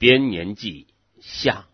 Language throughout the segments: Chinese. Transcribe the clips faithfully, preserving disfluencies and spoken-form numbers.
编年记下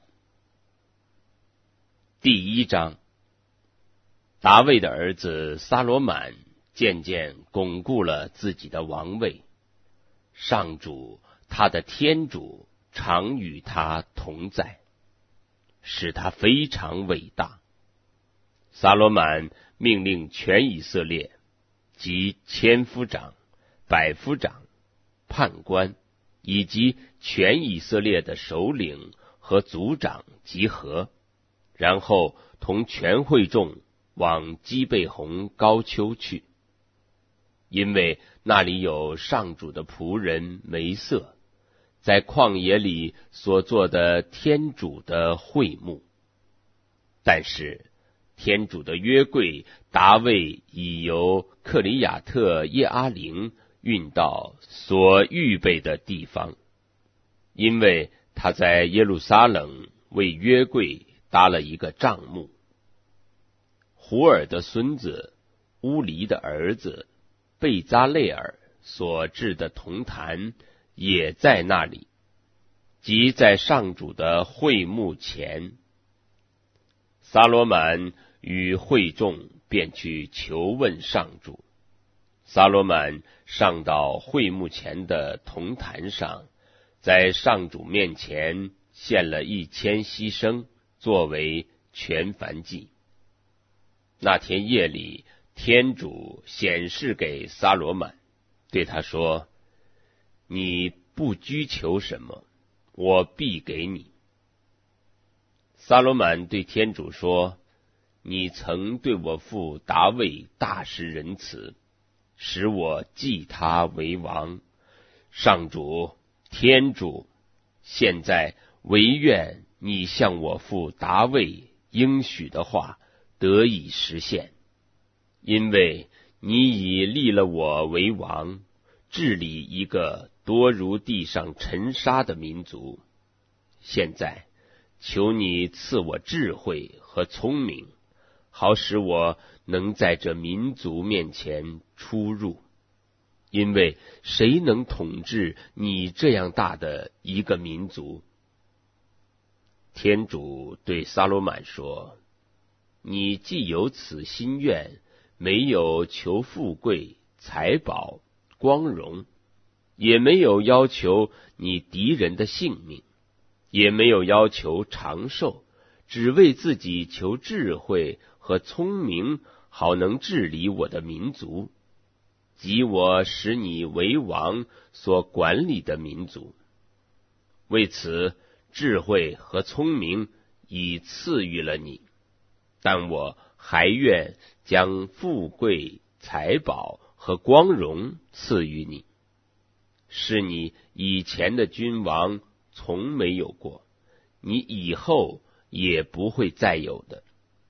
第一章。大卫的儿子撒罗满渐渐巩固了自己的王位，上主他的天主常与他同在，使他非常伟大。撒罗满命令全以色列及千夫长、百夫长、判官以及全以色列的首领和族长集合，然后同全会众往基备红高丘去，因为那里有上主的仆人梅瑟在旷野里所做的天主的会幕。但是天主的约柜大卫已由克里亚特耶阿陵运到所预备的地方，因为他在耶路撒冷为约柜搭了一个帐幕。胡尔的孙子乌黎的儿子贝扎累尔所制的铜坛也在那里，即在上主的会幕前。撒罗满与会众便去求问上主。撒罗满上到会幕前的铜坛上，在上主面前献了一千牺牲，作为全燔祭。那天夜里，天主显示给撒罗满，对他说：你不拘求什么，我必给你。撒罗满对天主说：你曾对我父大卫大施仁慈，使我继他为王。上主天主，现在唯愿你向我父大卫应许的话得以实现，因为你已立了我为王，治理一个多如地上尘沙的民族。现在求你赐我智慧和聪明，好使我能在这民族面前出入，因为谁能统治你这样大的一个民族？天主对撒罗满说：你既有此心愿，没有求富贵、财宝、光荣，也没有要求你敌人的性命，也没有要求长寿，只为自己求智慧和聪明，好能治理我的民族，即我使你为王所管理的民族。为此，智慧和聪明已赐予了你，但我还愿将富贵、财宝和光荣赐予你，是你以前的君王从没有过，你以后也不会再有的。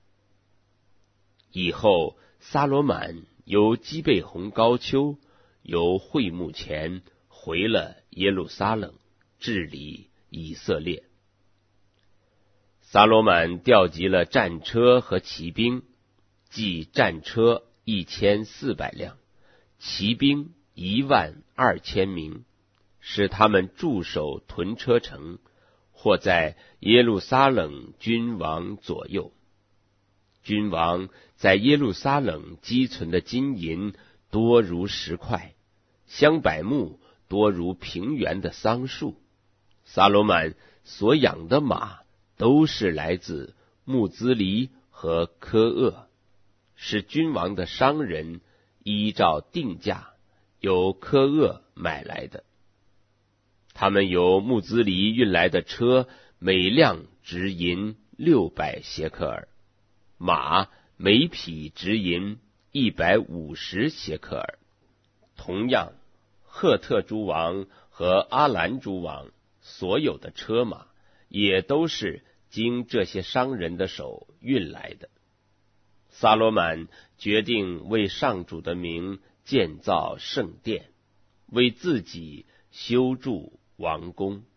以后撒罗满由基备红高丘，由会幕前回了耶路撒冷，治理以色列。撒罗满调集了战车和骑兵，即战车一千四百辆，骑兵一万二千名，使他们驻守屯车城，或在耶路撒冷君王左右。君王在耶路撒冷积存的金银多如石块，香柏木多如平原的桑树。撒罗满所养的马都是来自木兹黎和科厄，是君王的商人依照定价由科厄买来的。他们由木兹黎运来的车，每辆值银六百谢克尔，马每匹值银一百五十谢克尔。同样，赫特诸王和阿兰诸王所有的车马，也都是经这些商人的手运来的。撒罗满决定为上主的名建造圣殿，为自己修筑王宫。